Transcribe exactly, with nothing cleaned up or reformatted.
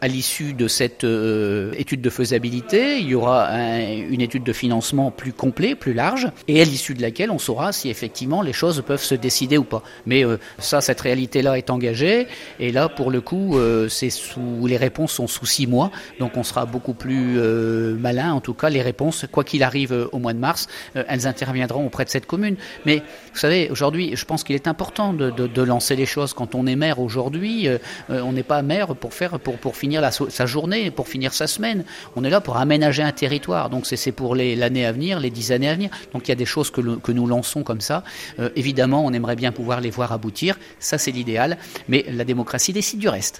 À l'issue de cette euh, étude de faisabilité, il y aura un, une étude de financement plus complet, plus large, et à l'issue de laquelle on saura si effectivement les choses peuvent se décider ou pas. Mais euh, ça, cette réalité-là est engagée, et là, pour le coup, euh, c'est sous, les réponses sont sous six mois, donc on sera beaucoup plus euh, malin. En tout cas, les réponses, quoi qu'il arrive euh, au mois de mars, euh, elles interviendront auprès de cette commune. Mais vous savez, aujourd'hui, je pense qu'il est important de, de, de lancer les choses. Quand on est maire aujourd'hui, euh, on n'est pas maire pour faire, pour, pour finir La, sa journée, pour finir sa semaine. On est là pour aménager un territoire. Donc c'est, c'est pour les, l'année à venir, les dix années à venir. Donc il y a des choses que, le, que nous lançons comme ça. Euh, évidemment, on aimerait bien pouvoir les voir aboutir. Ça, c'est l'idéal. Mais la démocratie décide du reste.